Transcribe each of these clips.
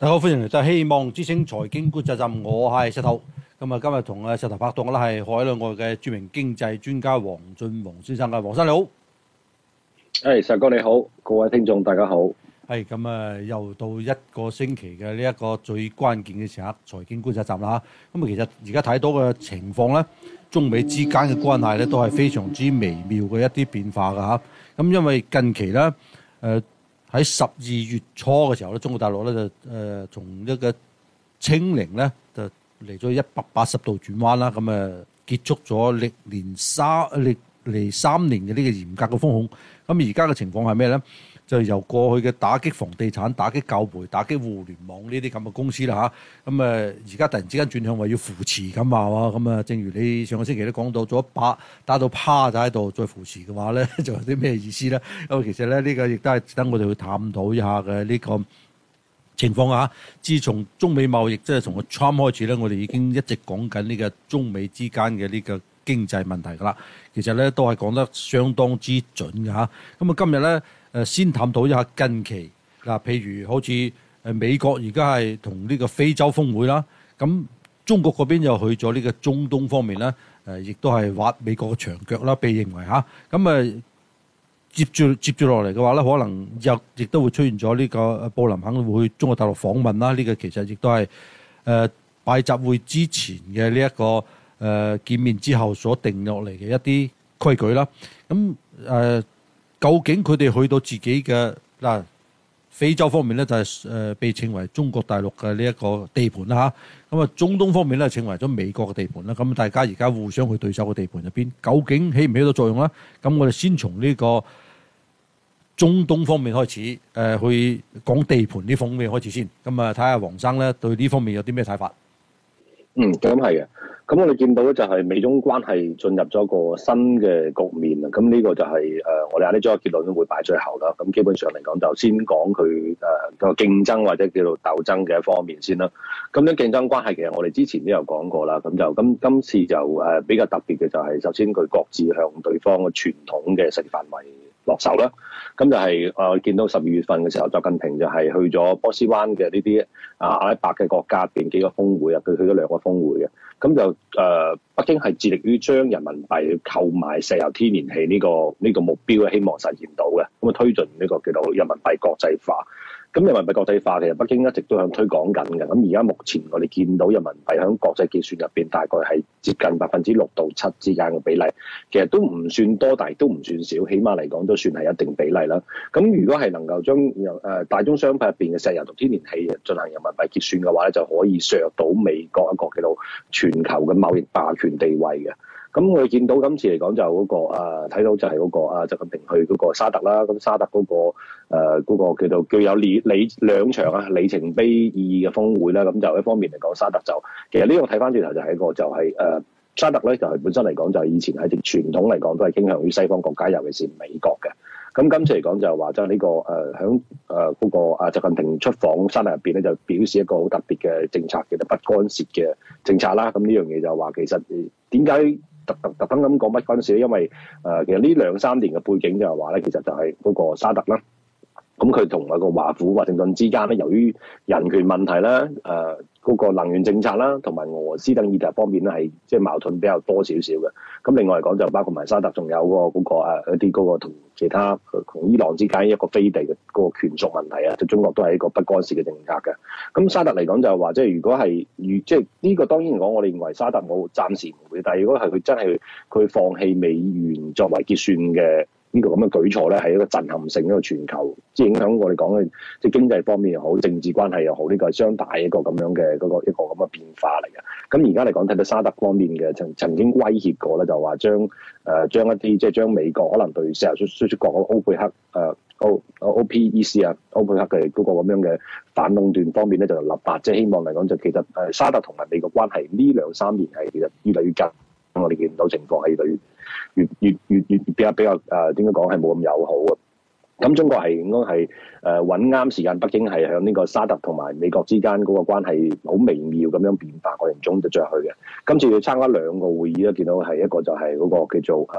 大家好，歡迎嚟到希望之星財經觀察站，我係石頭。咁啊，今日同石頭拍檔嘅啦係海內外嘅著名經濟專家黃俊宏先生嘅，黃生你好。 石哥你好，各位聽眾大家好。 係咁啊，又到一個星期嘅呢一個最關鍵嘅時刻，財經觀察站啦嚇。咁啊，其實而家睇到嘅情況咧，中美之間嘅關係咧都係非常之微妙嘅一啲變化㗎嚇。咁因為近期咧，喺12月初嘅時候咧，中國大陸咧就從一個清零咧就嚟咗180度轉彎啦，咁結束咗歷嚟3年嘅呢個嚴格嘅封控。咁而家嘅情況係咩咧？就由過去嘅打擊房地產、打擊教培、打擊互聯網呢啲咁嘅公司啦嚇，咁而家突然之間轉向話要扶持咁啊喎，咁啊正如你上個星期都講到咗打到趴就喺度再扶持嘅話咧，就有啲咩意思咧？咁其實咧呢個亦都係值得我哋去探討一下嘅呢個情況啊！自從中美貿易即係從個 Trump 開始咧，我哋已經一直講緊呢個中美之間嘅呢個經濟問題㗎啦。其實咧都係講得相當之準㗎嚇。咁啊今日咧先探討一下近期嗱，譬如好似美國而家係同呢個非洲峰會啦，咁中國嗰邊又去咗呢個中東方面咧，亦都係挖美國嘅長腳啦，被認為嚇。咁接住落嚟嘅話咧，可能亦都會出現咗呢個布林肯會去中國大陸訪問啦。呢個其實亦都係拜習會之前嘅呢一個見面之後所定落嚟嘅一啲規矩啦。咁究竟佢哋去到自己嘅非洲方面咧，就係被稱為中國大陸嘅呢一個地盤啦嚇。咁啊，中東方面咧，稱為咗美國嘅地盤啦。咁大家而家互相去對手嘅地盤入邊，究竟起唔起到作用咧？咁我哋先從呢個中東方面開始，去講地盤呢方面開始先。咁啊，睇下黃生咧對呢方面有啲咩睇法？ 咁係嘅。咁我哋見到咧就係美中關係進入咗個新嘅局面啊。咁呢個就係我哋呢將個結論都會擺最後啦。咁基本上嚟講，就先講佢個競爭或者叫做鬥爭嘅一方面先啦。咁樣競爭關係其實我哋之前都有講過啦。咁就今次就比較特別嘅就係首先佢各自向對方嘅傳統嘅勢力範圍落手啦。咁就係見到12月份嘅時候，習近平就係去咗波斯灣嘅呢啲阿拉伯嘅國家入邊幾個峰會啊，佢去咗2個峰會嘅。咁就北京係致力於將人民幣購買石油天然氣呢個目標希望實現到嘅。咁推進呢個叫做人民幣國際化。咁人民幣國際化其實北京一直都向推廣緊嘅。咁而家目前我哋見到人民幣喺國際結算入邊大概係接近6%到7%之間嘅比例，其實都唔算多，但係都唔算少，起碼嚟講都算係一定比例啦。咁如果係能夠將大宗商品入邊嘅石油同天然氣進行人民幣結算嘅話咧，就可以削弱到美國一個叫做全球嘅貿易霸權地位嘅。咁我哋見到今次嚟講就嗰個睇到就係嗰個習近平去嗰個沙特啦。咁沙特嗰個叫做具有兩場里程碑意義嘅峰會啦。咁就一方面嚟講，沙特就其實呢個睇翻轉頭就係一個就係沙特咧，就係本身嚟講就係以前係傳統嚟講都係傾向於西方國家，尤其是美國嘅。咁今次嚟講就係話將呢個響嗰個習近平出訪沙特入邊咧，就表示一個好特別嘅政策，叫做不干涉嘅政策啦。咁呢樣嘢就話其實點解特登咁講不干涉咧？因為其實呢2-3年嘅背景就係話咧，其實就係嗰個沙特啦。咁佢同嗰個華府華盛頓之間咧，由於人權問題啦、嗰個能源政策啦，同埋俄羅斯等議題方面咧，係即係矛盾比較多少少嘅。咁另外嚟講，就包括埋沙特，仲有嗰個一啲嗰個同其他同伊朗之間一個飛地嘅嗰個權屬問題啊，就中國都係一個不干涉嘅政策嘅。咁沙特嚟講就係話，即係如果係即係呢個當然講，我哋認為沙特冇暫時唔會，但係如果係佢真係佢放棄美元作為結算嘅呢個咁嘅舉措咧，係一個震撼性，一個全球即係影響我哋講嘅即係經濟方面又好，政治關係又好，呢個係相大一個咁樣嘅嗰個一個咁嘅變化嚟嘅。咁而家嚟講睇到沙特方面嘅曾經威脅過咧，就話將一啲即係將美國可能對石油輸出國歐佩克OPEC 啊歐佩克嘅嗰個咁樣嘅反壟斷方面咧，就立法，即係希望嚟講就其實沙特同埋美國關係呢2-3年係其實越嚟越緊，我哋見到情況係越嚟越比較點樣講係冇咁友好嘅。咁中國係應該係揾啱時間，北京係向呢個沙特同埋美國之間嗰個關係好微妙咁樣變化過程中就着去嘅。今次要參加2個會議咧，見到係一個就係嗰個叫做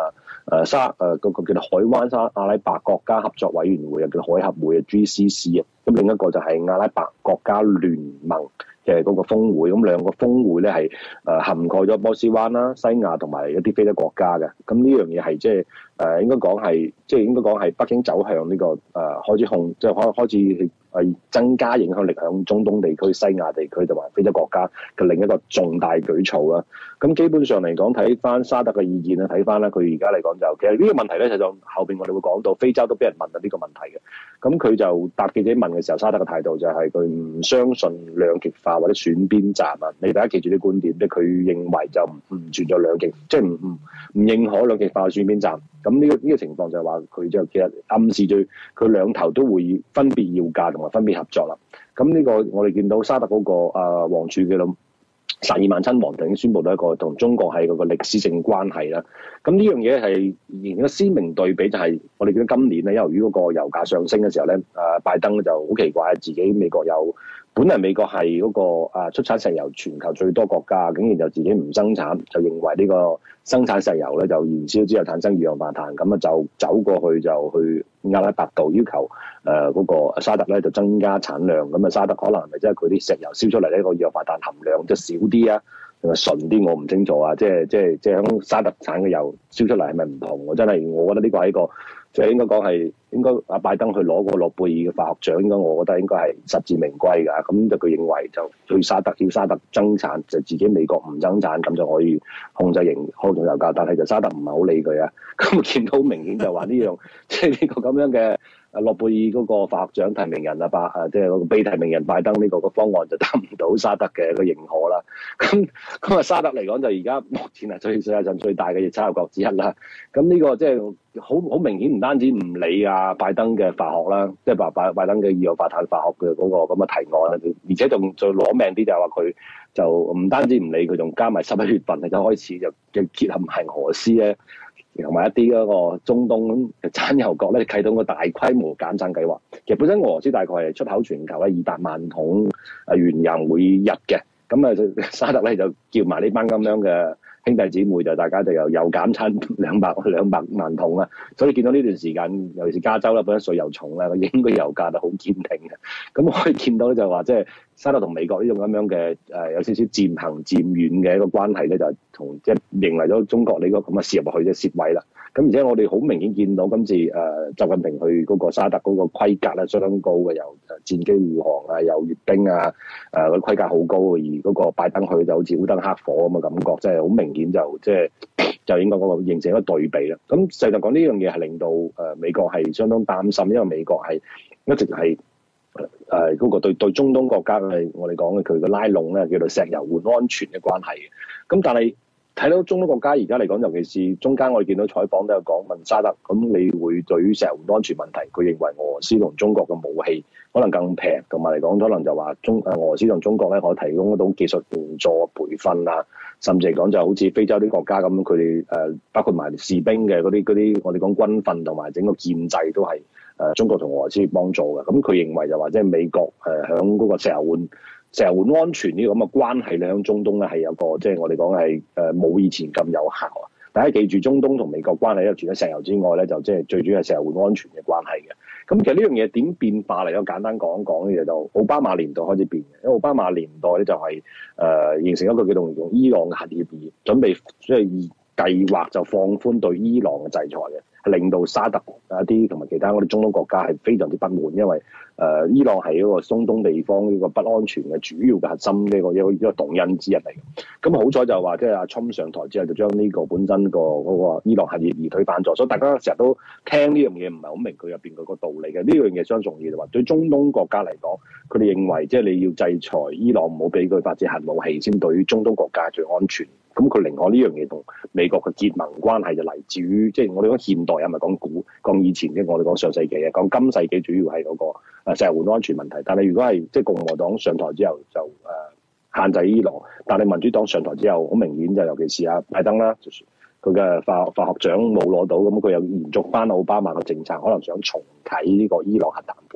嗰個叫做海灣阿拉伯國家合作委員會，又叫海合會嘅 GCC 啊。咁另一個就係阿拉伯國家聯盟嘅嗰個峰會，咁兩個峰會咧係涵蓋咗波斯灣啦、西亞同埋一啲非洲國家嘅。咁呢樣嘢係即係應該講係北京走向呢個開始即係開始增加影響力響中東地區、西亞地區同埋非洲國家嘅另一個重大舉措啦。咁基本上嚟講，睇翻沙特嘅意見咧，睇翻咧佢而家嚟講就其實呢個問題咧，就後邊我哋會講到非洲都俾人問到呢個問題嘅。咁佢就答記者問嘅時候，沙特嘅態度就係佢唔相信兩極化或者選邊站啊。你大家記住啲觀點，即係佢認為就唔存在兩極，即係唔認可兩極化嘅選邊站。咁呢個情況就係話佢就其實暗示住佢兩頭都會分別要價同埋分別合作啦。咁呢個我哋見到沙特嗰個王儲嘅薩爾曼親王已經宣布到一個同中國係嗰個歷史性關係啦。咁呢樣嘢係一個鮮明對比，就係我哋見到今年咧，由於嗰個油價上升嘅時候咧，拜登就好奇怪，自己美國本來美國係嗰個出產石油全球最多國家，竟然就自己唔生產，就認為呢個生產石油咧就燃燒之後產生二氧化碳，咁啊就走過去就去阿拉伯度要求嗰個沙特咧就增加產量，咁啊沙特可能係咪即係佢啲石油燒出嚟呢個二氧化碳含量即係少啲啊，定係純啲我唔清楚啊，即係響沙特產嘅油燒出嚟係咪唔同？我覺得呢個係一個即係應該講係應該阿拜登去攞個諾貝爾嘅化學獎，應該我覺得應該係實至名歸㗎。咁就佢認為就要沙特增產，就自己美國唔增產，咁就可以控制油價。但係就沙特唔係好理佢啊。咁見到明顯就話呢樣即係呢個咁樣嘅諾貝爾嗰個化學獎提名人即係嗰個被提名人拜登呢個方案就得唔到沙特嘅一個認可啦。咁沙特嚟講就而家目前係世界上最大嘅產油國之一啦。咁呢個即係好明顯，唔單止唔理拜登嘅化學啦，即係拜登嘅二氧化碳化學嘅嗰個咁嘅提案啦，而且仲最攞命啲就係話佢就唔單止唔理佢，仲加埋11月份就開始就結合埋俄羅斯咧，同埋一啲嗰個中東嘅產油國咧，啟動個大規模減產計劃。其實本身俄羅斯大概係出口全球咧200萬桶原油每日嘅，咁沙特咧就叫埋呢班咁樣嘅兄弟姊妹，就大家就又減產200萬桶啦。所以見到呢段時間，尤其是加州啦，本身稅又重啦，影個油價都好堅定嘅。咁可以見到咧，就話即係沙特同美國呢種咁樣嘅有少少漸行漸遠嘅一個關係咧，就同即係迎嚟咗中國呢個咁嘅涉入去嘅蝕位啦。咁而且我哋好明顯見到今次習近平去嗰個沙特嗰個規格咧相當高嘅，有戰機護航啊，有閱兵啊，個規格好高。而嗰個拜登去就好似烏燈黑火咁嘅感覺，即係好明顯就應該嗰個形成一個對比啦。咁實際講呢樣嘢係令到美國係相當擔心，因為美國係一直係嗰個對中東國家嘅我哋講嘅佢嘅拉攏咧，叫做石油換安全嘅關係嘅。咁但係睇到中東國家而家嚟講，尤其是中間我哋見到採訪都有講問沙特，咁你會對於石油安全問題，佢認為俄羅斯同中國嘅武器可能更平，同埋嚟講可能就話俄羅斯同中國咧可以提供到技術援助、培訓啊，甚至嚟講就好似非洲啲國家咁，佢哋包括埋士兵嘅嗰啲我哋講軍訓同埋整個建制都係中國同俄羅斯幫助嘅。咁佢認為就話即係美國響嗰個石油換安全呢個咁嘅關係咧，喺中東咧係有個即係我哋講係冇以前咁有效啊！大家記住，中東同美國關係咧，除咗石油之外咧，就即係最主要係石油換安全嘅關係嘅。咁其實呢樣嘢點變化嚟？我簡單講講嘅嘢就奧巴馬年代開始變嘅，因為奧巴馬年代咧就係形成一個叫做用伊朗嘅核協議，準備即係計劃就放寬對伊朗嘅制裁嘅。令到沙特一啲同埋其他我哋中東國家係非常之不滿，因為伊朗係一個中東地方呢個不安全嘅主要嘅核心嘅一個動因之一嚟嘅。咁好彩就話即係阿侵上台之後就將呢個本身嗰個伊朗核協議推翻咗，所以大家成日都聽呢樣嘢唔係好明佢入邊嗰個道理嘅。呢樣嘢相當重要就話對中東國家嚟講，佢哋認為即係你要制裁伊朗，唔好俾佢發展核武器，先對於中東國家最安全。咁佢寧可呢樣嘢同美國嘅結盟關係就嚟自於，即係我哋講現代啊，唔係講以前嘅，我哋講上世紀嘅，講今世紀主要係嗰個石油換安全問題。但係如果係即係共和黨上台之後就限制伊朗，但係民主黨上台之後好明顯就尤其是拜登啦，佢嘅化學獎冇攞到，咁佢又延續翻奧巴馬嘅政策，可能想重啟呢個伊朗核談判。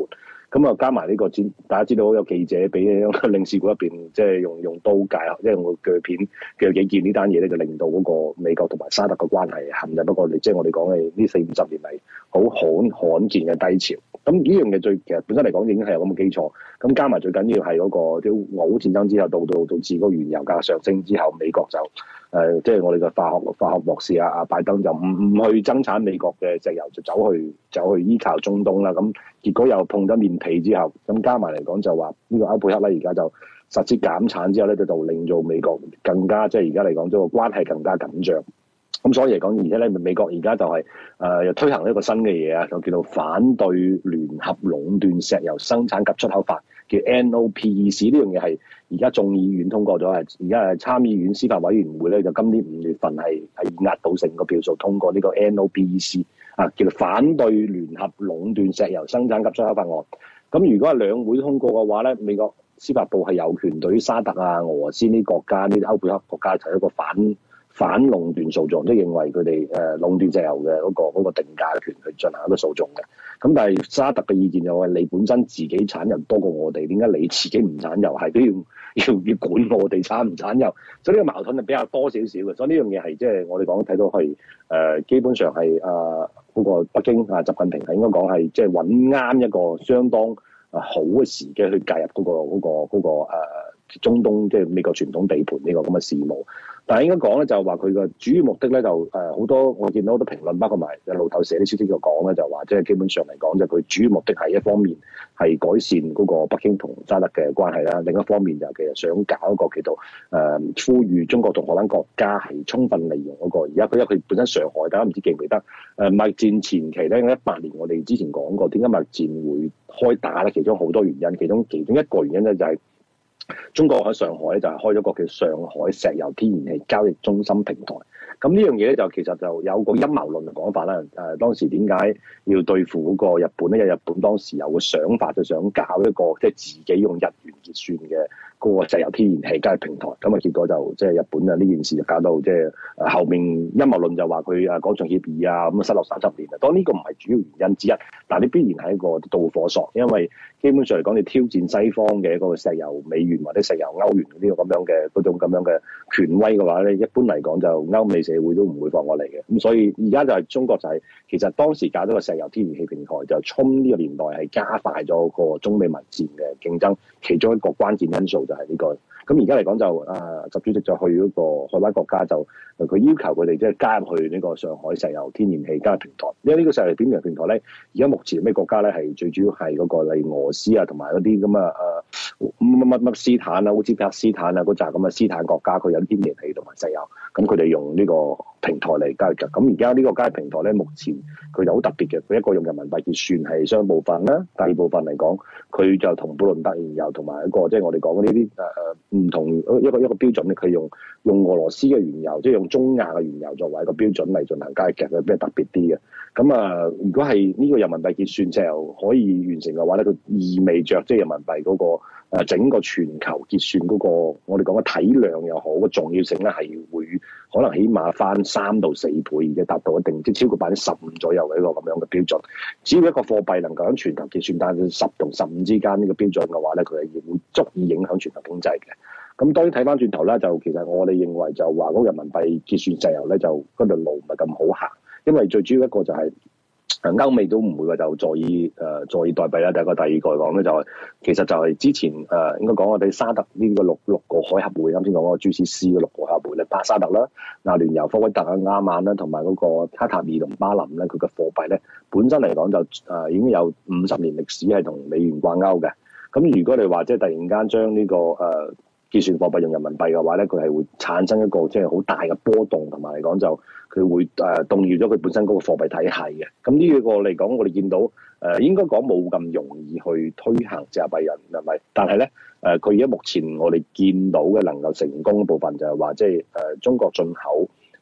咁啊加埋呢個大家知道有記者俾領事館入邊即係用刀解，即係用個鋸片鋸幾件呢單嘢咧，就令到嗰個美國同埋沙特嘅關係陷入不過即係我哋講嘅呢40-50年嚟好罕見嘅低潮。咁呢樣嘢其實本身嚟講已經係有咁嘅基礎。咁加埋最緊要係嗰個啲俄烏戰爭之後，導致嗰個原油價上升之後，美國就即係我哋嘅化學博士啊拜登就唔去增產美國嘅石油，就走去依靠中東啦。咁結果又碰咗面皮之後，咁加埋嚟講就話呢個歐佩克咧，而家就實施減產之後咧，就令到美國更加即係而家嚟講，嗰個關係更加緊張。咁所以嚟講，而且咧美國而家就係又推行一個新嘅嘢啊，就叫做反對聯合壟斷石油生產及出口法，叫 NOPEC。呢樣嘢係而家眾議院通過咗，係而家係參議院司法委員會咧，就今年5月份係壓倒性個票數通過呢個 NOPEC 啊，叫做反對聯合壟斷石油生產及出口法案。咁如果係兩會通過嘅話咧，美國司法部係有權對於沙特啊、俄羅斯呢啲國家、呢啲歐佩克國家提一個反壟斷訴訟，即係認為佢哋壟斷石油嘅嗰個定價嘅權去進行一個訴訟嘅。咁但係沙特嘅意見就話：你本身自己產油多過我哋，點解你自己唔產油？係都要管我哋產唔產油？所以呢個矛盾係比較多少少嘅。所以呢樣嘢係即係我哋講睇到係基本上係嗰個北京習近平係應該講係即係揾啱一個相當好嘅時機去介入嗰個中東即係美國傳統地盤呢個咁嘅事務。但係應該講咧，就話佢嘅主要目的咧，就好多我見到好多評論，包括埋路透社啲消息就講咧，就話即係基本上嚟講，就佢主要目的係一方面係改善嗰個北京同沙特嘅關係啦，另一方面就其實想搞一個叫做呼籲中國同荷蘭國家係充分利用嗰個而家因為佢本身上海，大家唔知記唔記得貿易戰前期咧，18年我哋之前講過點解貿易戰會開打咧？其中好多原因，其中一個原因咧就係中國喺上海咧就係開咗個叫上海石油天然氣交易中心平台。咁呢樣嘢咧就其實就有個陰謀論嘅講法啦。當時點解要對付嗰個日本咧？因為日本當時有個想法，就想搞一個即係自己用日元結算嘅嗰個石油天然氣交易平台。咁啊結果就即係日本啊呢件事就搞到即係後面陰謀論就話佢嗰場協議啊咁失落30年啊。當呢個唔係主要原因之一，但係你必然係一個導火索，因為基本上嚟講，你挑戰西方嘅一個石油美元或者石油歐元呢個咁樣嘅嗰種咁樣嘅權威嘅話咧，一般嚟講就歐美社會都唔會放過嚟嘅。咁所以而家就係中國就係其實當時搞咗個石油天然氣平台，就衝呢個年代係加快咗個中美貿易戰嘅競爭，其中一個關鍵因素就係呢個。咁而家嚟講就習主席就去嗰個海灣國家就佢要求佢哋即係加入去呢個上海石油天然氣交易平台。因為呢個石油天然氣平台咧，而家目前咩國家咧係最主要係嗰個例如俄羅斯啊，同埋嗰啲咁乜斯坦啊、烏茲別克斯坦啊嗰扎咁嘅斯坦國家，佢有天然氣同埋石油，咁佢哋用呢個平台嚟交易嘅。咁而家呢個交易平台咧，目前佢就好特別嘅，佢一個用人民幣結算係雙部分啦，第二部分嚟講，佢就同布倫特原油同埋一個即係我哋講呢啲唔同一個標準咧，佢用俄羅斯嘅原油，即係用中亞嘅原油作為一個標準嚟進行交易嘅，佢比較特別啲嘅。咁如果係呢個人民幣結算石油可以完成嘅話咧，佢意味着即係人民幣嗰個整個全球結算嗰個我哋講嘅體量又好，個重要性咧係會可能起碼翻3到4倍，而且達到一定即係超過15%左右嘅一個咁樣嘅標準。只要一個貨幣能夠喺全球結算，但係10同15之間呢個標準嘅話咧，佢係會足以影響全球經濟嘅。咁當然睇翻轉頭啦，就其實我哋認為就話嗰個人民幣結算石油咧，就嗰條路唔係咁好行，因為最主要一個就係歐美都唔會話就在意代幣啦。第二個嚟講咧就係其實就係之前應該講我哋沙特呢個六個海合會，啱先講嗰個 GCC 嘅6個海合會咧，沙特啦、亞聯酋、科威特啊、亞曼啦，同埋嗰個卡塔爾同巴林咧，佢嘅貨幣咧本身嚟講就已經有50年歷史係同美元掛鈎嘅。咁如果你話即係突然間將呢個結算貨幣用人民幣嘅話咧，佢係會產生一個即係好大嘅波動，同埋嚟講就佢會動搖咗佢本身嗰個貨幣體系嘅。咁呢個嚟講，我哋見到應該講冇咁容易去推行隻幣人民幣，但係咧佢而家目前我哋見到嘅能夠成功嘅部分就係話即係中國進口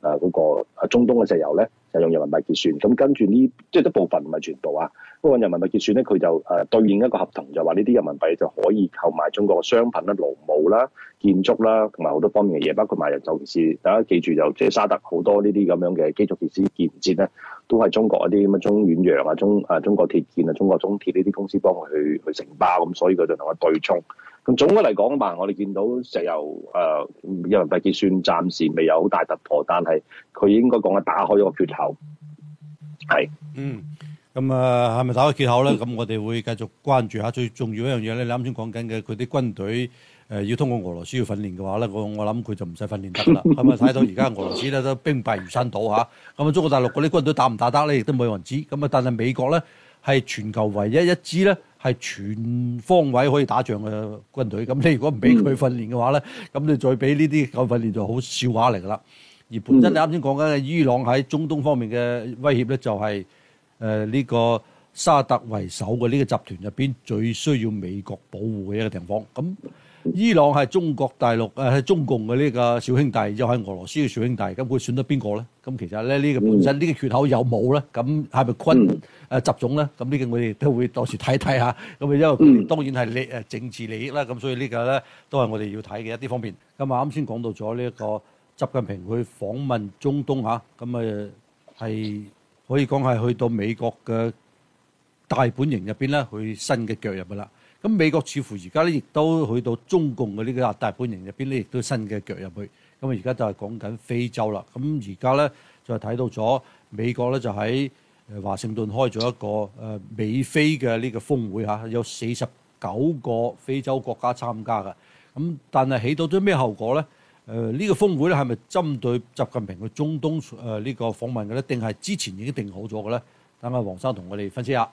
嗰個中東嘅石油咧，就用人民幣結算。咁跟住呢，即係一部分唔係全部啊。不過人民幣結算咧，佢就對應一個合同，就話呢啲人民幣就可以購買中國嘅商品啦、勞務啦、建築啦，同埋好多方面嘅嘢，包括埋尤其是大家記住就即係沙特好多呢啲咁樣嘅基礎設施建設咧，都係中國一啲咁嘅中遠洋啊、中國鐵建啊、中國中鐵呢啲公司幫佢去承包，咁所以佢就同佢對沖。咁總嘅嚟講吧，我哋見到石油人民幣結算暫時未有好大突破，但係佢應該講係打開咗個缺口，係。 咁係咪打開缺口咧？咁我哋會繼續關注下。最重要一樣嘢咧，你啱先講緊嘅，佢啲軍隊要通過俄羅斯要訓練嘅話咧，我諗佢就唔使訓練得啦。係咪睇到而家俄羅斯咧都兵敗如山倒嚇？咁中國大陸嗰啲軍隊打唔打得咧，亦都冇人知。咁但係美國咧係全球唯一一支咧係全方位可以打仗嘅軍隊。咁你如果唔俾佢訓練嘅話咧，咁你再俾呢啲咁訓練就好笑話嚟㗎啦。而本身你啱先講緊嘅伊朗喺中東方面嘅威脅咧，就係呢個沙特為首嘅呢個集團入邊最需要美國保護嘅一個地方。咁伊朗係中國大陸係中共嘅呢個小兄弟，又係俄羅斯嘅小兄弟，咁佢選得邊個咧？咁其實咧呢個本身呢個缺口有冇咧？咁係咪坤習總咧？咁呢個我哋都會到時睇睇下。咁因為佢當然係政治利益啦，咁所以呢個咧都係我哋要睇嘅一啲方面。咁啱先講到咗呢一個習近平去訪問中東嚇，咁係可以講係去到美國嘅大本營入邊咧，去新嘅腳入㗎啦。咁美國似乎而家咧，亦都去到中共嘅呢個大本營入邊咧，亦都新嘅腳入去。咁而家就係講緊非洲啦。咁而家咧就係睇到咗美國咧就喺華盛頓開咗一個美非嘅呢個峰會嚇，有49個非洲國家參加㗎。咁但係起到咗咩後果咧？呢個峰會咧係咪針對習近平去中東呢個訪問嘅咧？定係之前已經定好咗嘅咧？等阿黃生同我哋分析下。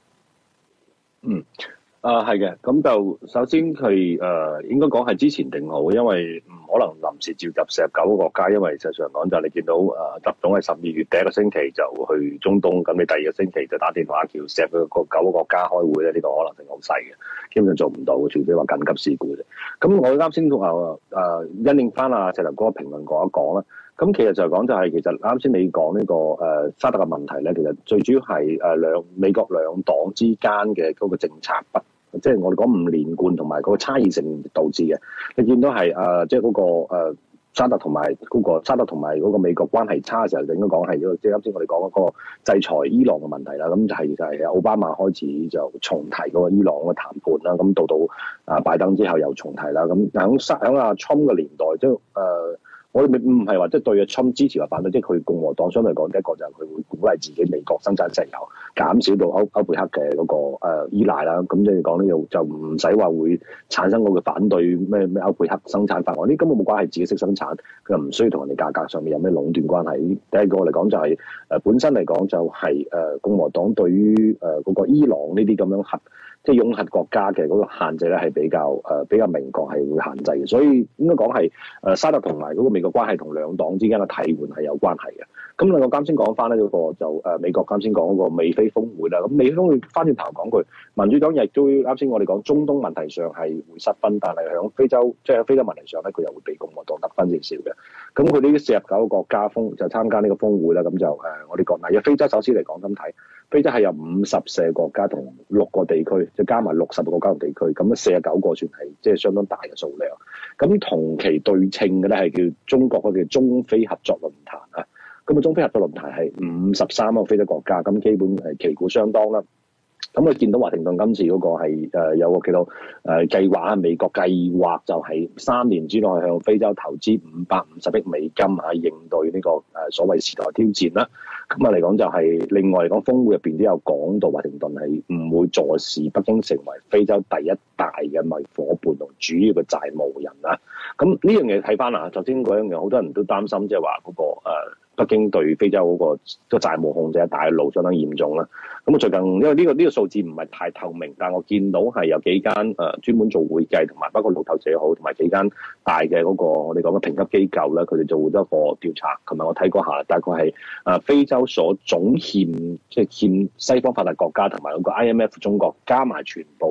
係嘅，咁就首先佢應該講係之前定好，因為唔可能臨時召集49個國家，因為實際上講就你見到習總係12月第一個星期就去中東，咁你第二個星期就打電話叫9個國家開會咧，呢個可能性好細嘅，基本上做唔到，除非話緊急事故啫。咁我啱先因應翻阿石頭哥評論講一講啦。咁其實就講就係其實啱先你講呢個沙特嘅問題咧，其實最主要係美國兩黨之間嘅嗰個政策即係我哋講唔連貫同埋嗰個差異性導致嘅。你見到係即係嗰個沙特同埋嗰個美國關係差嘅時候，就應該講係即係啱先我哋講嗰個制裁伊朗嘅問題啦。咁就係奧巴馬開始就重提嗰個伊朗嘅談判啦。咁到拜登之後又重提啦。咁喺阿 Trump 嘅年代即係我哋唔係話即係對阿 Trump 支持或反對，即係佢共和黨相對嚟講，第一個就係佢會鼓勵自己美國生產石油，減少到歐佩克嘅嗰個依賴啦。咁即係講呢度就唔使話會產生嗰個反對咩歐佩克生產法案，呢根本冇關係，自己識生產，佢又唔需要同人哋價格上面有咩壟斷關係。第一個嚟講就係本身嚟講就係共和黨對於嗰個伊朗呢啲咁樣即係擁核國家嘅嗰個限制咧係比較明確，係會限制嘅，所以應該講係沙特同埋嗰個美國關係同兩黨之間嘅替換係有關係嘅。咁另外啱先講翻呢嗰個就美國啱先講嗰個美非峰會啦。咁美非峰會翻轉頭講句，民主黨亦都啱先我哋講中東問題上係會失分，但係喺非洲即係喺非洲問題上咧，佢又會被共和黨得分少少嘅。咁佢呢啲49個國家就參加呢個峰會啦。咁就我哋講嗱，非洲首先嚟講咁睇。非洲係有54個國家同6個地區，就加埋60個國家同地區，咁49個算係即係相當大嘅數量。咁同期對稱嘅咧係叫中國嗰個叫中非合作論壇啊。咁中非合作論壇係53個非洲國家，咁基本係旗鼓相當啦。咁我見到華盛頓今次嗰個係有個叫做計劃啊，美國計劃就係3年之內向非洲投資550億美金應對呢個所謂時代挑戰啦。咁嚟講就係另外嚟講，峰會入邊都有講到華盛頓係唔會坐視北京成為非洲第一大嘅貿易夥伴同主要嘅債務人啦。咁呢樣嘢睇翻啦，頭先嗰樣嘢好多人都擔心，即係話嗰個北京對非洲嗰個債務控制喺大陸相當嚴重啦。咁最近因為呢個數字唔係太透明，但我見到係有幾間專門做會計同埋包括路透社好同埋幾間大嘅嗰個我哋講嘅評級機構咧，佢哋做咗一個調查。琴日我睇過下，大概係非洲所總欠即係欠西方發達國家同埋嗰個 IMF 中國加埋全部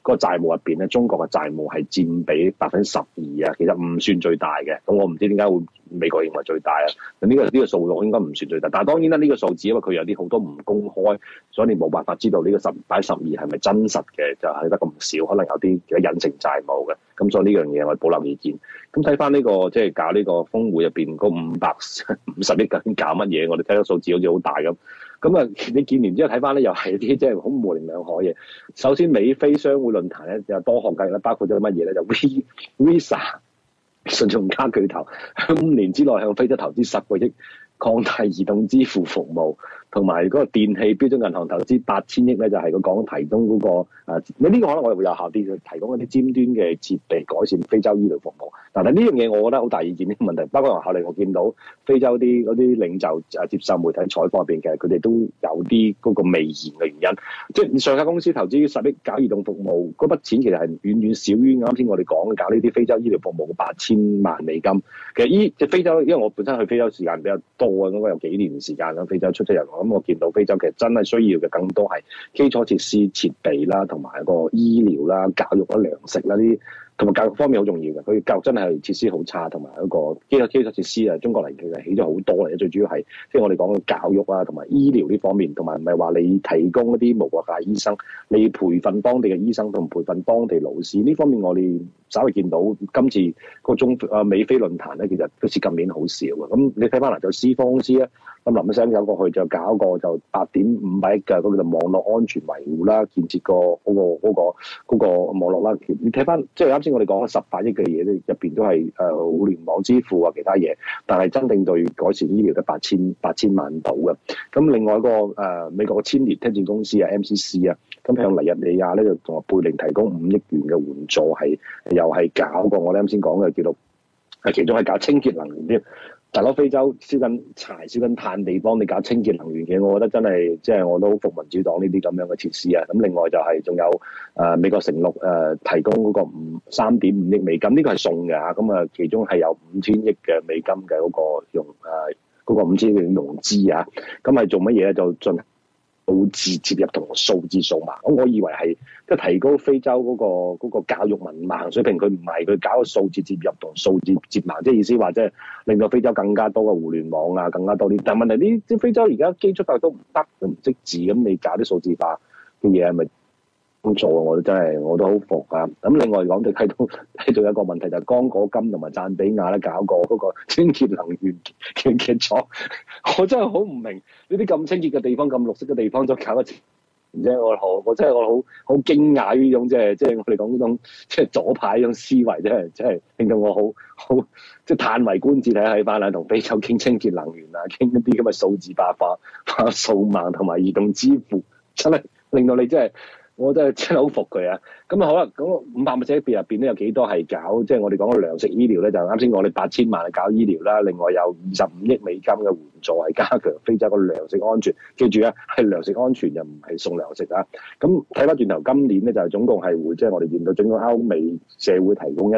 個債務入邊咧，中國嘅債務係佔比12%啊，其實唔算最大嘅。咁我唔知點解會美國認為最大啊？呢個數據應該唔算最大，但係當然啦，呢個數字因為佢有啲好多唔公開，所以你冇辦法知道呢個12%係咪真實嘅，就係得咁少，可能有啲隱性債務嘅。咁所以呢樣嘢我哋保留意見。咁睇翻呢個即係搞呢個峰會入邊嗰550億究竟搞乜嘢？我哋睇到數字好似好大咁。咁啊，你見完之後睇翻咧，又係啲即係好模棱兩可嘅。首先，美非商會論壇咧有多項計啦，包括咗乜嘢咧？就 Visa 信用卡巨頭5年之內向非洲投資10個億，擴大移動支付服務，同埋嗰個電氣標準銀行投資8000億咧，就係佢講提供嗰個呢個可能我哋會有效啲嘅，提供一啲尖端嘅設備，改善非洲醫療服務。但係呢樣嘢我覺得好大意見呢個問題，包括後嚟我見到非洲啲嗰啲領袖接受媒體採訪入邊嘅，佢哋都有啲嗰個微言嘅原因，即係上市公司投資10億搞移動服務，嗰筆錢其實係遠遠少於啱先我哋講搞呢啲非洲醫療服務嘅8000萬美金。其實即係非洲，因為我本身去非洲時間比較多啊，應該有幾年時間啦，非洲出咗人，咁我見到非洲其實真係需要嘅更多係基礎設施設備啦，同埋個醫療啦、教育啦、糧食啦啲。同埋教育方面好重要嘅，佢教育真係設施好差，同埋一個基礎設施啊，中國嚟其實起咗好多嚟，最主要係即係我哋講嘅教育啊，同埋醫療呢方面，同埋唔係話你提供一啲無國界醫生，你培訓當地嘅醫生同培訓當地老師呢方面，我哋稍微見到今次個美非論壇咧，其實個涉及面好少嘅。咁你睇翻嚟就思科公司咧，咁林生有過去就搞個就8.5億嘅嗰個就網絡安全維護啦，建設個嗰個網絡啦。你睇翻即係啱先我哋講嘅18億嘅嘢咧，入邊都係互聯網支付啊其他嘢，但係真正對改善醫療嘅八千萬到嘅。咁另外一個美國嘅千年聽證公司啊 MCC 啊，咁向尼日利亞咧就同阿貝寧提供5億元嘅援助，係又係搞過我哋啱先講嘅叫做其中係搞清潔能源添。大佬非洲燒緊柴燒緊炭地方，你搞清潔能源嘅，我覺得真係即係我都服民主黨呢啲咁樣嘅設施啊。咁另外就係仲有美國承諾提供嗰個3.5億美金，呢個係送嘅嚇。咁啊，其中係有5000億嘅美金嘅嗰個用嗰個5000億嘅融資啊。咁係做乜嘢咧？就進行數字接入同數字掃盲。咁我以為係即係提高非洲嗰個教育文盲水平，佢唔係佢搞個數字接入同數字接盲，即係意思話即係令到非洲更加多嘅互聯網啊，更加多啲。但係問題啲非洲而家基礎教育都唔得，佢唔識字，咁你搞啲數字化嘅嘢係咪咁做啊？我都好服啊！咁另外講就睇到有一個問題就係剛果金同埋贊比亞咧搞過嗰個清潔能源嘅廠，我真係好唔明呢啲咁清潔嘅地方、咁綠色嘅地方都搞得〜然之後我真係好驚訝於呢種即係我哋講呢種即係左派呢種思維，真係令到我好即係嘆為觀止。睇翻啦，同非洲傾清潔能源啊，傾一啲咁嘅數字化數碼同埋移動支付，真係令到你我真係好服佢啊！咁啊好啦，咁550億入邊咧有幾多係搞即係我哋講嘅糧食醫療咧？就啱先我哋8000萬係搞醫療啦，另外有25億美金嘅援助係加強非洲嘅糧食安全。記住啊，係糧食安全又唔係送糧食啊！咁睇翻轉頭，今年咧就係總共係會即係我哋見到總共歐美社會提供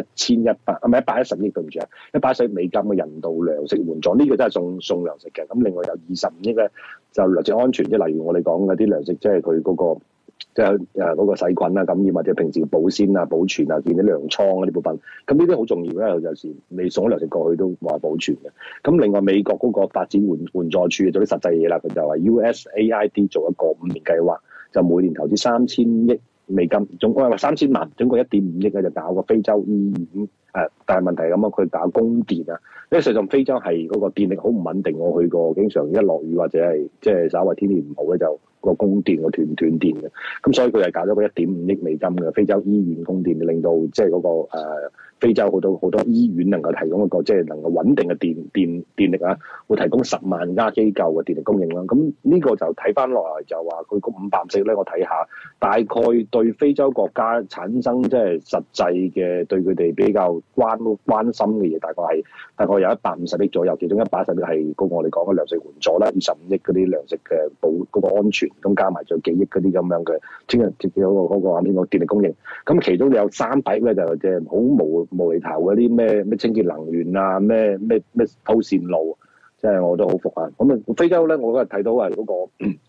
110億對唔住啊，110億美金嘅人道糧食援助，呢個真係送糧食嘅。咁另外有25億咧就糧食安全，即係例如我哋講嗰啲糧食，即係佢嗰個。即係嗰個細菌啊感染或者平時保鮮啊保存啊見啲糧倉嗰啲部分，咁呢啲好重要咧。有時你送咗糧食過去都話保存嘅。咁另外美國嗰個發展援助處做啲實際嘢啦，佢就話 USAID 做一個5年計劃，就每年投資3000億美金，總共係3000萬，總共1.5億咧就搞個非洲醫院。但係問題咁啊，佢搞供電啊，因為實際上非洲係嗰個電力好唔穩定，我去過，經常一落雨或者係即係稍為天氣唔好咧，就個供電個斷電嘅。咁所以佢係搞咗個1.5億美金嘅非洲醫院供電，令到即係嗰個非洲好多醫院能夠提供一個即係能夠穩定嘅電力啊，會提供10萬家機構嘅電力供應啦。咁呢個就睇翻落嚟就話佢個550億咧，我睇下大概對非洲國家產生即係實際嘅對佢哋比較關心嘅嘢，大概有150億左右，其中110億係嗰個我哋講嘅糧食援助啦，25億嗰啲糧食嘅嗰個安全，咁加埋仲有幾億嗰啲咁樣嘅即係嗰個啱先個電力供應。咁其中有300億咧就即係好無厘頭嗰啲咩清潔能源啊，咩鋪線路，即係我都好服啊。咁啊非洲咧，我嗰日睇到係嗰個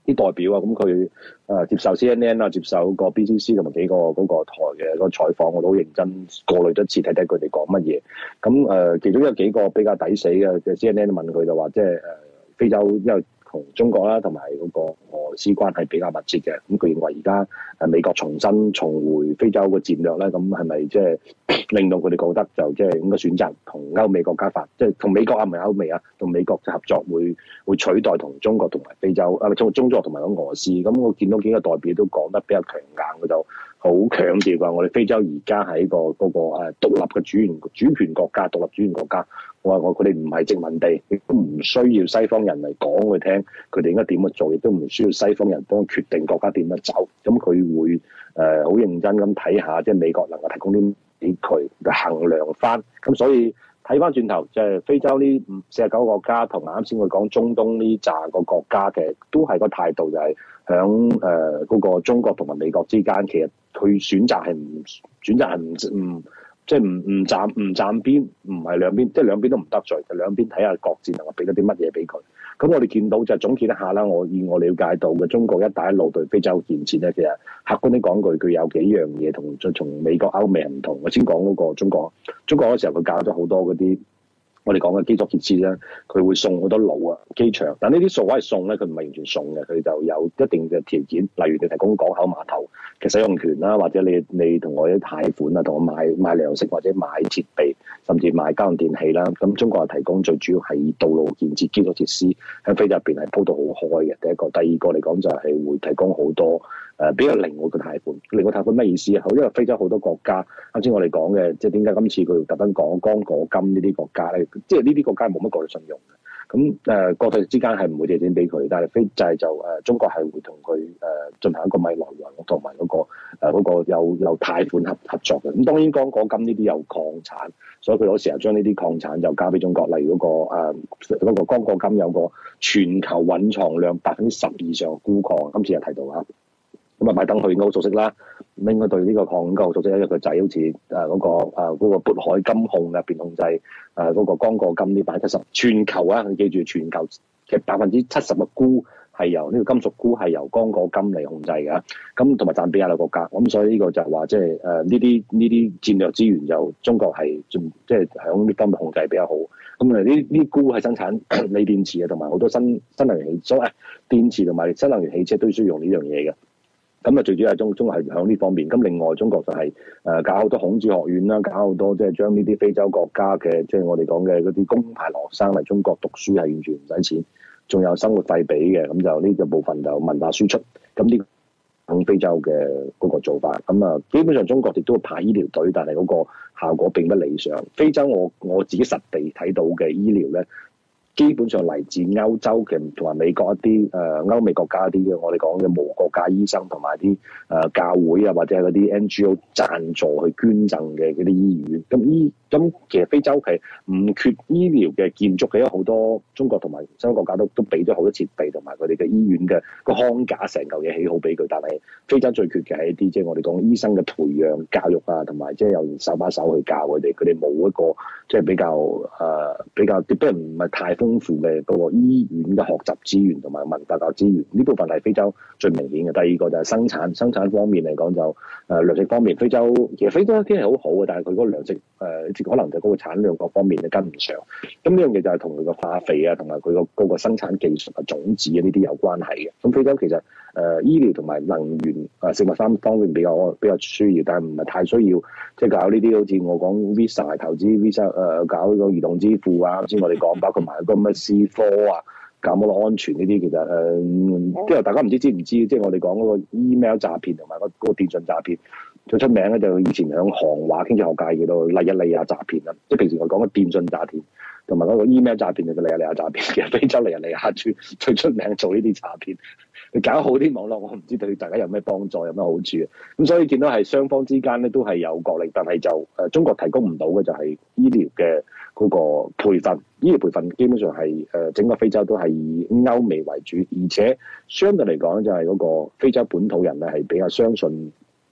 啲代表啊，咁佢接受 CNN 啊，接受個 BCC 同埋幾個嗰個台嘅個採訪，我都好認真過濾咗一次睇睇佢哋講乜嘢。咁其中有幾個比較抵死嘅，CNN 問佢就話，即係非洲因為同中國啦，同埋嗰個俄羅斯關係比較密切嘅，咁佢認為而家美國重回非洲嘅戰略咧，咁係咪即係令到佢哋覺得就即係應該選擇同歐美國家即係同美國啊，唔係歐美啊，同美國嘅合作會取代同中國同埋非洲啊，中國同埋俄羅斯。咁我見到幾個代表都講得比較強硬，佢就好強調話我哋非洲而家係一個嗰個獨立嘅主權國家，獨立主權國家。我話佢哋唔係殖民地，亦都唔需要西方人嚟講佢聽，佢哋應該點樣做，亦都唔需要西方人幫佢決定國家點樣走。咁佢會好認真咁睇下，即係美國能夠提供啲俾佢嚟衡量翻。咁所以睇翻轉頭，即係非洲呢49個國家，同啱先佢講中東呢紮個國家嘅，都係個態度就係響嗰個中國同埋美國之間，其實佢選擇係唔即係唔站邊，唔係兩邊，即係兩邊都唔得罪，就兩邊睇下各自能夠俾咗啲乜嘢俾佢。咁我哋見到就總結一下啦，以我了解到嘅中國一帶一路對非洲建設咧，其實客觀啲講句，佢有幾樣嘢同美國歐美唔同。我先講嗰個中國嗰時候佢搞咗好多嗰啲我哋講嘅基礎設施咧，佢會送好多路啊、機場，但呢啲所謂送咧，佢唔係完全送嘅，佢就有一定嘅條件，例如你提供港口碼頭嘅使用權啦，或者你同我啲貸款啊，同我買糧食或者買設備，甚至買家用電器啦。咁中國係提供最主要係道路建設、基礎設施喺非洲入邊係鋪到好開嘅。第一個，第二個嚟講就係會提供好多比較靈活嘅貸款。靈活貸款咩意思啊？因為非洲好多國家，啱先我哋講嘅，即係點解今次佢特登講剛果金呢啲國家咧？即係呢啲國家冇乜國際信用嘅。咁國際之間係唔會借錢俾佢，但係中國係會同佢進行一個米來往，同埋嗰個有貸款合作嘅。咁當然剛果金呢啲有礦產，所以佢有時候將呢啲礦產就交俾中國。例如嗰個剛果金有個全球蘊藏量10%以上嘅鈷礦，今次又提到啦。咁拜登佢應該好熟悉啦，應該對呢個礦應該好熟悉，因為佢仔好似嗰個渤海金控入邊控制嗰個剛果金呢70%，全球啊，你記住全球嘅70%嘅鈷係由呢個金屬鈷係由剛果金嚟控制嘅，咁同埋贊比亞嘅國家，咁所以呢個就係話即係呢啲戰略資源就中國係即係響呢方面控制比較好。咁呢啲鈷係生產鋰電池啊，同埋好多新能源汽車，電池同埋新能源汽車都需要用呢樣嘢嘅。咁最主要係中國係響呢方面。咁另外中國就係搞好多孔子學院啦，搞好多即係將呢啲非洲國家嘅即係我哋講嘅嗰啲公派留學生嚟中國讀書係完全唔使錢，仲有生活費俾嘅。咁就呢個部分就文化輸出。咁呢個非洲嘅嗰個做法，咁基本上中國亦都會派醫療隊，但係嗰個效果並不理想。非洲我自己實地睇到嘅醫療咧，基本上嚟自歐洲嘅同埋美國一啲歐美國家一啲嘅我哋講嘅無國界醫生同埋啲教會啊，或者係嗰啲 NGO 贊助去捐贈嘅嗰啲醫院。咁其實非洲係唔缺醫療嘅建築嘅，因為好多中國同埋西方國家都俾咗好多設備同埋佢哋嘅醫院嘅個框架成嚿嘢起好俾佢。但係非洲最缺嘅係一啲即係我哋講醫生嘅培養教育啊，同埋即係有人手把手去教佢哋冇一個即係比較唔係太豐富嘅嗰個醫院嘅學習資源同埋文化教育資源，呢部分係非洲最明顯嘅。第二個就係生產方面嚟講就糧食方面，其實非洲天氣好好嘅，但係佢嗰個糧食可能就嗰個產量各方面都跟唔上。咁呢樣嘢就係同佢個化肥啊，同埋佢個嗰個生產技術啊、種子啊呢啲有關係嘅。咁非洲其實醫療同埋能源食物方面比較需要，但係唔係太需要即係搞呢啲好似我講 Visa 投資 Visa 搞呢個移動支付啊，先我哋講包括埋嗰個乜 C4啊。搞網絡安全呢啲其實即係大家唔知唔知，即係我哋講嗰個 email 詐騙同埋嗰個電信詐騙最出名咧，就以前響行話經濟學界叫做利亞詐騙啦，即係平時我講嘅電信詐騙同埋嗰個 email 詐騙就叫利亞詐騙。其實非洲利亞最出名做呢啲詐騙，你搞好啲網絡，我唔知對大家有咩幫助，有咩好處。咁所以見到係雙方之間咧都係有角力，但係就中國提供唔到嘅就係醫療嘅嗰個培訓。醫療培訓基本上係整個非洲都係以歐美為主，而且相對嚟講就係嗰個非洲本土人咧係比較相信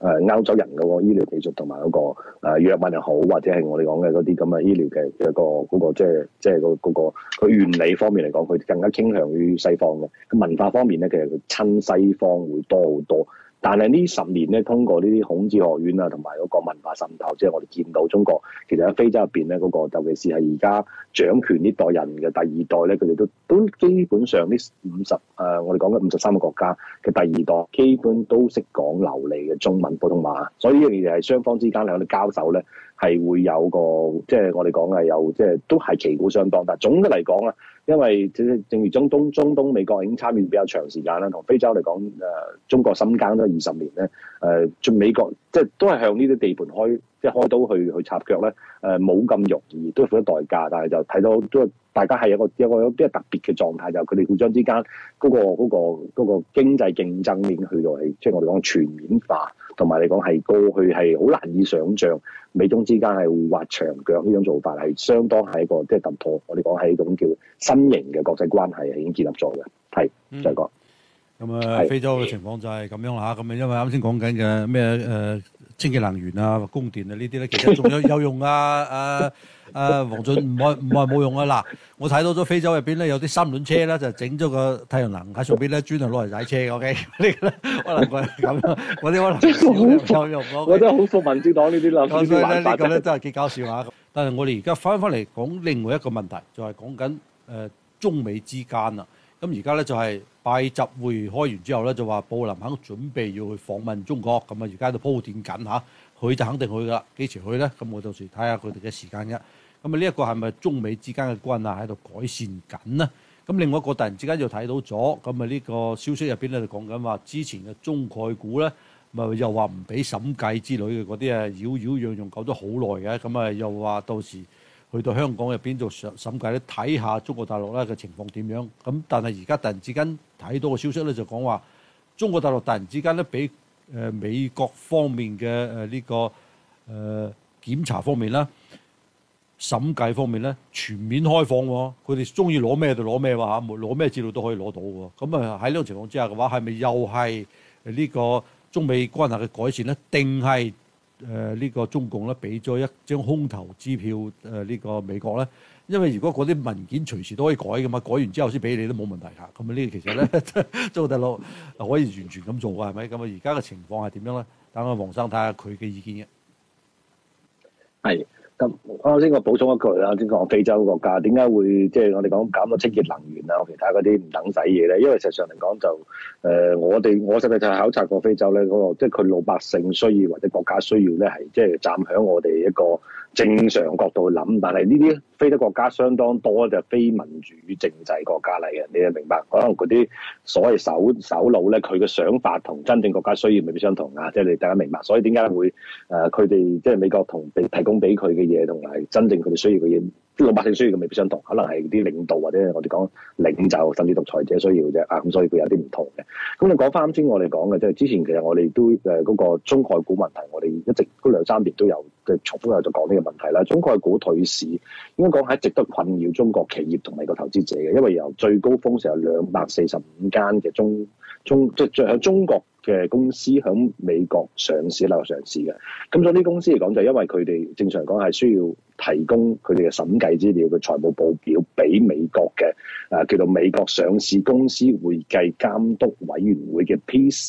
歐洲人嗰個醫療技術同埋嗰個藥物又好，或者係我哋講嘅嗰啲咁嘅醫療嘅一個嗰個即係嗰個佢原理方面嚟講，佢更加傾向於西方嘅。咁文化方面咧，其實佢親西方會多好多。但係呢10年咧，通過呢啲孔子學院啊，同埋嗰個文化滲透，即係我哋見到中國其實喺非洲入邊咧，嗰個尤其是係而家掌權呢代人嘅第二代咧，佢哋都基本上呢我哋講嘅53個國家嘅第二代，基本都識講流利嘅中文普通話，所以呢樣嘢係雙方之間喺度交手咧，係會有個即係我哋講係有即係都係旗鼓相當。但係總嘅嚟講啊，因為正如中東美國已經參與比較長時間啦，同非洲嚟講中國深耕咗20年咧，美國即係都係向呢啲地盤開刀去插腳咧，冇咁容易，都要付出代價，但係就睇到都大家係一個比較特別嘅狀態，就佢哋互相之間嗰個經濟競爭已經去到係即係我哋講全面化，同埋嚟講係過去係好難以想像美中之間係互挖牆腳呢種做法係相當係一個即係突破，我哋講係一種叫新型嘅國際關係係已經建立咗嘅，係再講。 咁非洲嘅情況就係咁樣啦嚇，咁因為啱先講緊嘅咩清潔能源啊、供電啊呢啲咧，其實仲有用啊！黃俊唔係冇用啊！嗱，我睇到咗非洲入邊咧有啲三輪車咧，就整咗個太陽能喺上邊咧，專係攞嚟踩車嘅。OK， 呢個咧可能佢咁樣，嗰啲可能有用。 我覺得好服民主黨呢啲諗法。 所以咧呢個咧真係幾搞笑嚇。但係我哋而家翻嚟講另外一個問題，就係講緊中美之間啦。咁而家咧就係拜習會開完之後咧，就話布林肯準備要去訪問中國，咁啊而家喺度鋪墊緊嚇，佢就肯定去噶啦，幾時去咧？咁我到時睇下佢哋嘅時間啫。咁啊呢一個係咪中美之間嘅關係喺度改善緊呢？咁另外一個突然之間又睇到咗，咁啊呢個消息入邊咧就講緊話，之前嘅中概股咧，咪又話唔俾審計之類嘅嗰啲擾攘攘搞咗好耐嘅，咁啊又話到時去到香港入邊做審計咧，睇下中國大陸咧嘅情況點樣。咁但係而家突然之間睇到個消息咧，就講話中國大陸突然之間咧俾美國方面嘅呢個檢查方面啦、審計方面咧全面開放喎，佢哋中意攞咩就攞咩喎嚇，攞咩資料都可以攞到喎。咁啊喺呢種情況之下嘅話，係咪又係呢個中美關係嘅改善咧？定係呢個中共咧俾咗一張空頭支票呢個美國咧？因為如果嗰啲文件隨時都可以改㗎嘛，改完之後先俾你都冇問題嚇。咁啊呢個其實咧中國大陸可以完全咁做㗎，係咪？咁啊而家嘅情況係點樣咧？等阿黃生睇下佢嘅意見嘅。 係。咁啱先我補充一句啦，先講非洲國家點解會即係我哋講減咗清潔能源啊，其他嗰啲唔等使嘢咧？因為實際上嚟講就我實際就係考察過非洲咧，嗰個即係佢老百姓需要或者國家需要咧，係即係站響我哋一個正常角度去諗，但係呢啲非洲國家相當多就非民主政制國家嚟嘅，你就明白？可能嗰啲所謂首腦咧，佢嘅想法同真正國家需要未必相同啊！即係你大家明白，所以點解會佢哋即係美國提供俾佢嘅嘢同埋真正佢哋需要嘅嘢，啲老百姓需要嘅未必相同，可能係啲領導或者我哋講領袖甚至獨裁者需要嘅啫啊！咁所以佢有啲唔同嘅。咁你講翻啱先我哋講嘅，即係之前其實我哋都嗰個中概股問題，我哋一直都2-3年都有即係重複有就講呢個問題啦。中概股退市應該講係一直都困擾中國企業同美國投資者嘅，因為由最高峰時有245間嘅即係喺中國嘅公司喺美國上市上市嘅，咁所以啲公司嚟講就因為佢哋正常講係需要提供佢哋嘅審計資料嘅財務報表俾美國嘅叫做美國上市公司會計監督委員會嘅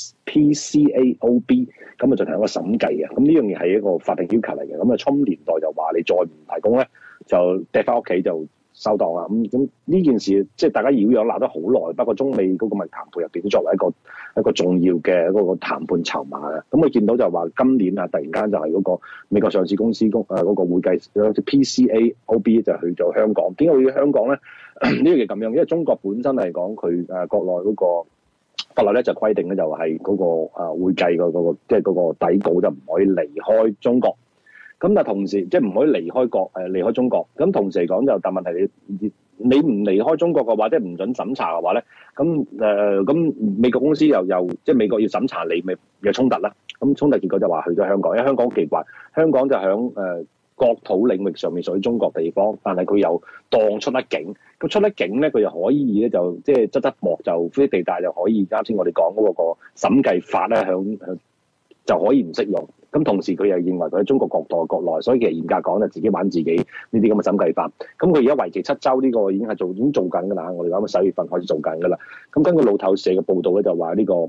PCAOB， 咁啊進行一個審計嘅，咁呢樣嘢係一個法定要求嚟嘅，咁啊侵年代就話你再唔提供咧，就掟翻屋企就收檔啦。咁呢件事即係大家擾攘鬧得好耐，不過中美嗰個談判入邊作為一個重要嘅嗰個談判籌碼嘅。咁我見到就話今年啊，突然間就係嗰個美國上市公司嗰個會計 PCAOB 就去咗香港。點解會去香港咧？呢樣嘢咁樣，因為中國本身嚟講，佢國內嗰個法律咧就規定咧，就係嗰個會計嗰個即係嗰個底稿就唔可以離開中國。咁但同時即係唔可以離開中國。咁同時嚟講就，但問題你唔離開中國嘅話，即係唔準審查嘅話咧，咁美國公司又即係美國要審查你，咪有衝突啦。咁衝突結果就話去咗香港，因為香港好奇怪，香港就響國土領域上面屬於中國地方，但係佢又當出得境。咁出得境咧，佢又可以咧就即係側側膊就灰地帶就可以。啱先我哋講嗰個審計法咧，響就可以唔適用。咁同時佢又認為佢喺中國國內國內，所以其實嚴格講就自己玩自己呢啲咁嘅審計法。咁佢而家為期7週呢個已經做緊㗎啦，我哋講11月份開始做緊㗎啦。咁根據路透社嘅報道咧，就話呢個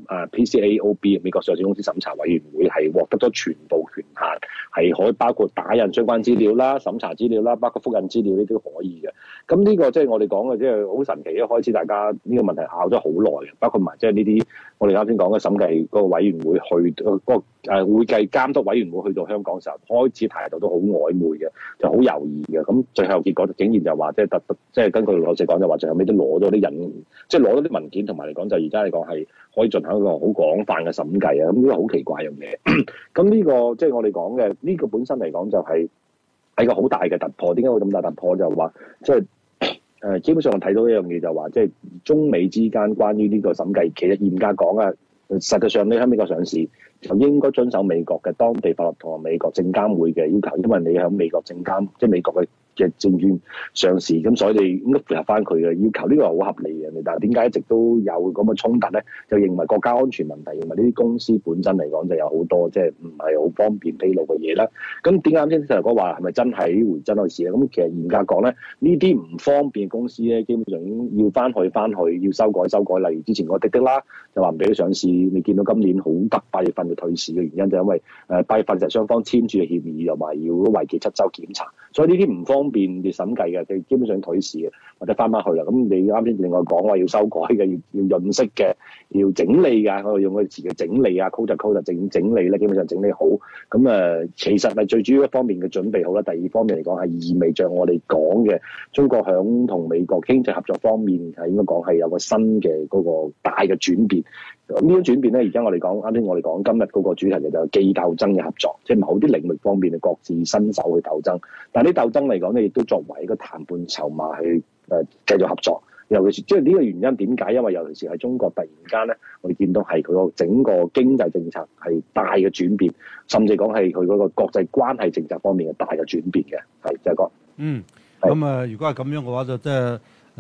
PCAOB 美國上市公司審查委員會係獲得咗全部權限，係可以包括打印相關資料啦、審查資料啦、包括複印資料呢啲都可以嘅。咁呢個即係我哋講嘅，即係好神奇。一開始大家呢個問題拗咗好耐嘅，包括埋即係呢啲我哋啱先講嘅審計嗰個委員會去嗰個會計監督委員會去到香港嘅時候，開始態度都好曖昧嘅，就好猶豫嘅。咁最後結果竟然就話即係根據老實講就話最後尾都攞咗啲人，即係攞咗啲文件同埋嚟講就而家嚟講係可以進行一個好廣泛嘅審計啊。咁呢個好奇怪樣嘢。咁呢個即係我哋講嘅呢個本身嚟講就係一個好大嘅突破。點解會咁大突破？就話即係基本上我睇到一樣嘢就話即係中美之間關於呢個審計，其實嚴格講啊，實際上你喺美國上市就應該遵守美國嘅當地法律同埋美國證監會嘅要求，因為你喺美國證監即係美國嘅證券上市，咁所以你應該符合翻佢嘅要求，呢個係好合理嘅。但係點解一直都有咁嘅衝突咧？就認為國家安全問題，認為呢啲公司本身嚟講就有好多即係唔係好方便披露嘅嘢啦。咁點解啱先細哥話係咪真係回真嘅事咧？咁其實嚴格講咧，呢啲唔方便嘅公司咧，基本上已經要翻去要修改。例如之前個滴滴啦，就話唔俾佢上市。你見到今年好急8月份就退市嘅原因，就因為8月份就雙方簽署嘅協議，又話要為期7週檢查，所以呢啲唔方便嘅審計嘅，佢基本上退市嘅，或者翻返去啦。咁你啱先另外講話要修改嘅，要潤色嘅，要整理嘅，我用個詞嘅整理啊 ，code 整理咧，基本上整理好。咁其實係最主要一方面嘅準備好啦。第二方面嚟講係意味着我哋講嘅中國響同美國經濟合作方面係應該講係有個新嘅嗰個大嘅轉變。咁呢種轉變咧，而家我哋講啱先，我哋講今日嗰個主題就係既鬥爭嘅合作，即係某啲領域方面嘅各自伸手去鬥爭。但係啲鬥爭嚟講咧，亦都作為一個談判籌碼去繼續合作。尤其是即係呢個原因點解？因為尤其是喺中國突然間咧，我哋見到係佢個整個經濟政策係大嘅轉變，甚至講係佢嗰個國際關係政策方面嘅大嘅轉變嘅。係，就係講。 咁如果係咁樣嘅話，就即係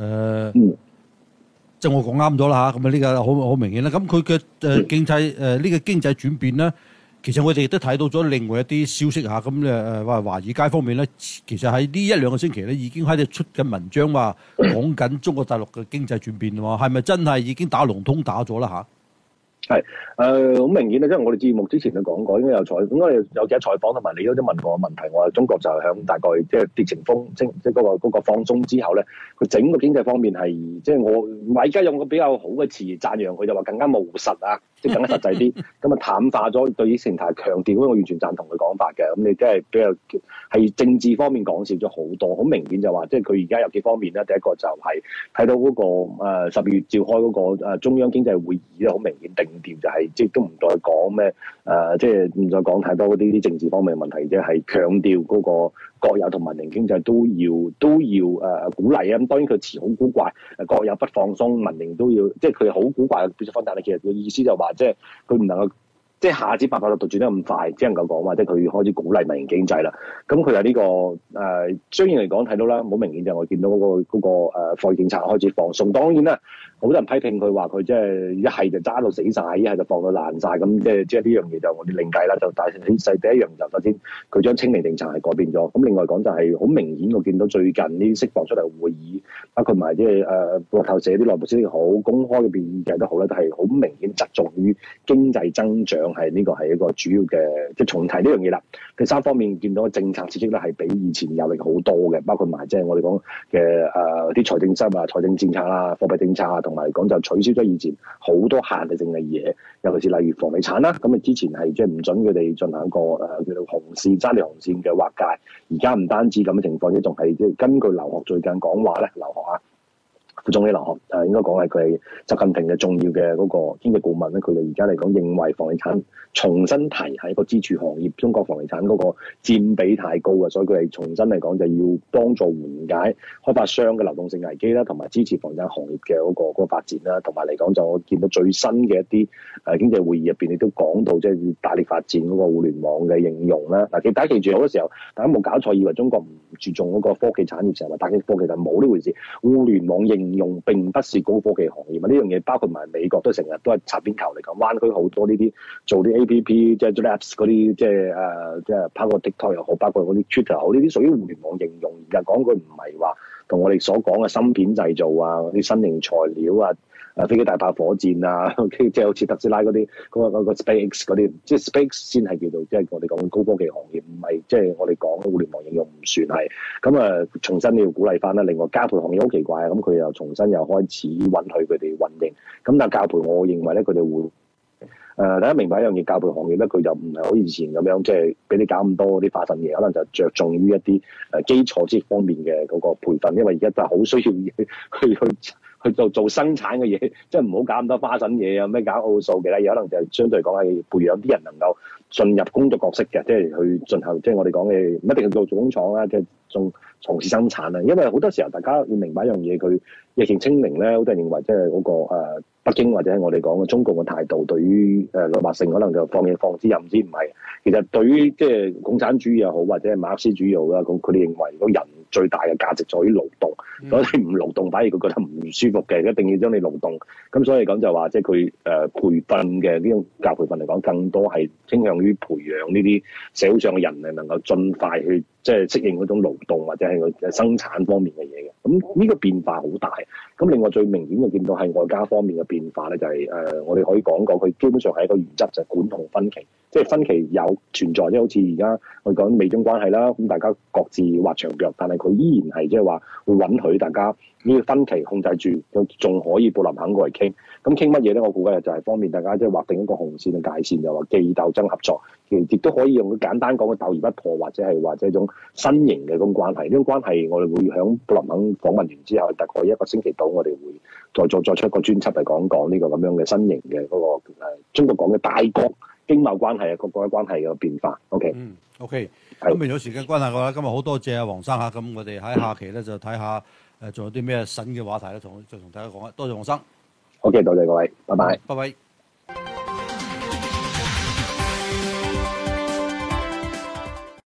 即係我講啱咗啦嚇。咁呢個好明顯啦。咁佢嘅經濟呢個經濟轉變咧，其實我哋亦都睇到咗另外一啲消息嚇。咁話華爾街方面咧，其實喺呢1-2個星期咧，已經喺度出緊文章話講緊中國大陸嘅經濟轉變喎。係咪真係已經打龍通打咗啦嚇？ 係好明顯啦，即係我哋節目之前都講過，應該有採訪同埋你都問過問題。我話中國就係響大概即係疫情即係嗰個放鬆之後咧，佢整個經濟方面係即係我而家用個比較好嘅詞讚揚佢，就話更加務實啊，即係更加實際啲，咁啊淡化咗對於成態強調，我完全贊同佢講法嘅。咁你即係比較係政治方面講少咗好多，好明顯就話即係佢而家有幾方面咧。第一個就係睇到嗰個12月召開嗰個中央經濟會議咧，好明顯定調就係即係都唔再講咩即係唔再講太多嗰啲政治方面嘅問題，即係強調嗰個國有同民營經濟都要鼓勵啊。咁當然佢詞好古怪，國有不放鬆，民營都要，即係佢好古怪嘅表述方法。但係其實個意思就話即係佢唔能夠即係下至880度轉得咁快，只能夠講話即係佢開始鼓勵民營經濟啦。咁佢有呢個雖然嚟講睇到啦，好明顯就我見到嗰個貨幣政策開始放鬆。當然啦，好多人批評佢話佢即係一係就揸到死晒，一係就放到爛晒。咁即係呢樣嘢就我哋另計啦。就大細第一樣就首先佢將清零政策係改變咗。咁另外講就係好明顯，我見到最近呢啲釋放出嚟嘅會議，包括埋即係路透社啲內部消息好，公開嘅變異都好咧，都係好明顯側重於經濟增長。係呢個係一個主要嘅，即係重提呢樣嘢啦。第三方面見到政策刺激咧係比以前有力好多嘅，包括埋即係我哋講嘅啲財政財政政策啦、貨幣政策啊，同埋講就取消咗以前好多限制性嘅嘢，尤其是例如房地產啦。咁啊之前係即係唔準佢哋進行一個叫做紅線、三條紅線嘅劃界，而家唔單止咁嘅情況，亦仲係即係根據劉鶴最近講話咧，劉鶴啊。副總理劉鶴應該講係佢係習近平嘅重要嘅嗰個經濟顧問咧，佢哋而家嚟講認為房地產重新提係一個支柱行業，中國房地產嗰個佔比太高啊，所以佢哋重新嚟講就要幫助緩解開發商嘅流動性危機啦，同埋支持房地產行業嘅嗰個發展啦，同埋嚟講就我見到最新嘅一啲經濟會議入邊，亦都講到即係要大力發展嗰個互聯網嘅應用啦。嗱，大家記住好多時候，大家冇搞錯，以為中國唔注重嗰個科技產業，成日話打擊科技，但冇呢回事。互聯網應應用並不是高科技行業啊！呢樣嘢包括埋美國都成日都係擦邊球嚟講，灣區好多呢啲做啲 A.P.P. 即係做啲 Apps 嗰啲，即係包括 TikTok 又好，包括嗰啲 Twitter 好，呢啲屬於互聯網應用。而家講句唔係話同我哋所講嘅芯片製造啊、嗰啲新型材料啊。飛機大炮火箭啊，即係好似特斯拉嗰啲嗰個 SpaceX 嗰啲，即係 Space 先係叫做即係我哋講高科技行業，唔係即係我哋講互聯網應用唔算係。咁啊，重新要鼓勵翻啦。另外教培行業好奇怪啊，咁佢又重新又開始允許佢哋運營。咁但係教培，我認為咧，佢哋會大家明白一樣嘢，教培行業咧，佢就唔係好似以前咁樣，即係俾你搞咁多啲花神嘢，可能就着重於一啲基礎知識方面嘅嗰個培訓，因為而家就好需要去做生產嘅嘢，即係唔好搞咁多花神嘢啊！咩搞奧數嘅咧，有可能就係相對嚟講係培養啲人能夠進入工作角色嘅，即係去進行即係我哋講嘅唔一定係做工廠啦，即係從事生產啊。因為好多時候大家要明白一樣嘢，佢疫情清零咧，好多人認為即係嗰個北京或者係我哋講嘅中共嘅態度，對於老百姓可能就放之任之，唔係。其實對於即係共產主義又好，或者係馬克思主義又好啦，咁佢哋認為個人最大嘅價值在於勞動，所以你唔勞動反而佢覺得唔舒服嘅，一定要將你勞動。咁所以講就話即係佢培訓嘅呢種教培訓嚟講，更多係傾向於培養呢啲社會上嘅人能夠盡快去即係適應嗰種勞動或者係佢生產方面嘅嘢嘅。咁呢個變化好大。咁另外最明顯嘅見到係外交方面嘅變化咧，就係我哋可以講佢基本上係一個原則，就係管同分歧。即係分歧有存在，即係好似而家我哋講美中關係啦，咁大家各自畫長腳，但係佢依然係即係話會允許大家呢個分歧控制住，仲可以布林肯過嚟傾。咁傾乜嘢咧？我估計就係方便大家即係劃定一個紅線嘅界線，就話既鬥爭合作，亦都可以用簡單講嘅鬥而不破，或者係一種新型嘅嗰種關係。呢種關係我哋會響布林肯訪問完之後，大概一個星期到，我哋會再出一個專輯嚟講呢個咁樣嘅新型嘅嗰個中國講嘅大國經貿關係啊，國家關係嘅變化。 OK，咁未咗時間關係嘅話，今日好多謝阿黃生嚇，咁我哋喺下期咧就睇下仲有啲咩新嘅話題咧，再同大家講啊。多謝黃生。 OK，多謝各位，拜拜。 拜拜。